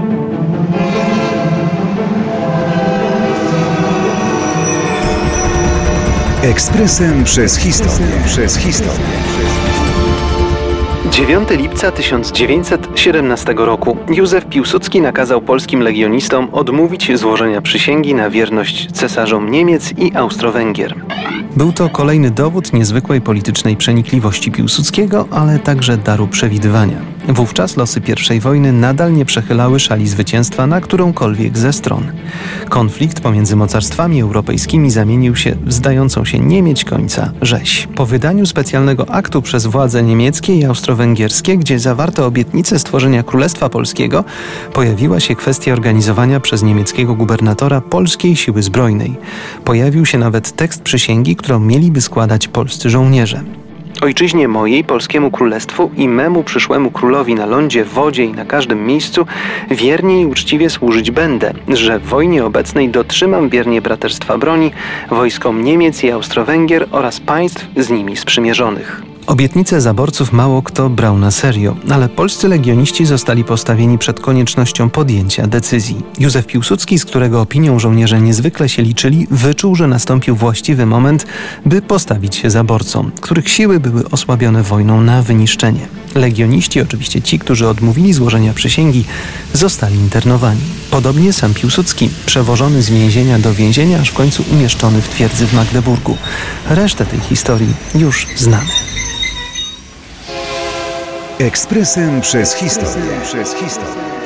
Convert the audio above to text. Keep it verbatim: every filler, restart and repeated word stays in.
Ekspresem przez historię. Przez historię. dziewiątego lipca tysiąc dziewięćset siedemnastego roku Józef Piłsudski nakazał polskim legionistom odmówić złożenia przysięgi na wierność cesarzom Niemiec i Austro-Węgier. Był to kolejny dowód niezwykłej politycznej przenikliwości Piłsudskiego, ale także daru przewidywania. Wówczas losy pierwszej wojny nadal nie przechylały szali zwycięstwa na którąkolwiek ze stron. Konflikt pomiędzy mocarstwami europejskimi zamienił się w zdającą się nie mieć końca rzeź. Po wydaniu specjalnego aktu przez władze niemieckie i austro-węgierskie, gdzie zawarto obietnicę stworzenia Królestwa Polskiego, pojawiła się kwestia organizowania przez niemieckiego gubernatora polskiej siły zbrojnej. Pojawił się nawet tekst przysięgi, którą mieliby składać polscy żołnierze. Ojczyźnie mojej, polskiemu królestwu i memu przyszłemu królowi na lądzie, wodzie i na każdym miejscu wiernie i uczciwie służyć będę, że w wojnie obecnej dotrzymam wiernie braterstwa broni wojskom Niemiec i Austro-Węgier oraz państw z nimi sprzymierzonych. Obietnice zaborców mało kto brał na serio, ale polscy legioniści zostali postawieni przed koniecznością podjęcia decyzji. Józef Piłsudski, z którego opinią żołnierze niezwykle się liczyli, wyczuł, że nastąpił właściwy moment, by postawić się zaborcom, których siły były osłabione wojną na wyniszczenie. Legioniści, oczywiście ci, którzy odmówili złożenia przysięgi, zostali internowani. Podobnie sam Piłsudski, przewożony z więzienia do więzienia, aż w końcu umieszczony w twierdzy w Magdeburgu. Resztę tej historii już znamy. Ekspresem przez historię. Przez historię.